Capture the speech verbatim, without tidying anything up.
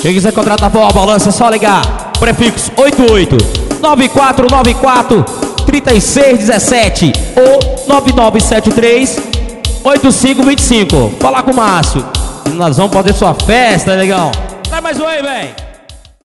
Quem quiser contratar for a balança, é só ligar. Prefixo oito oito nove quatro nove quatro três seis um sete ou nove nove sete três oito cinco dois cinco. Falar com o Márcio. Nós vamos fazer sua festa, negão. Traz mais um aí, velho.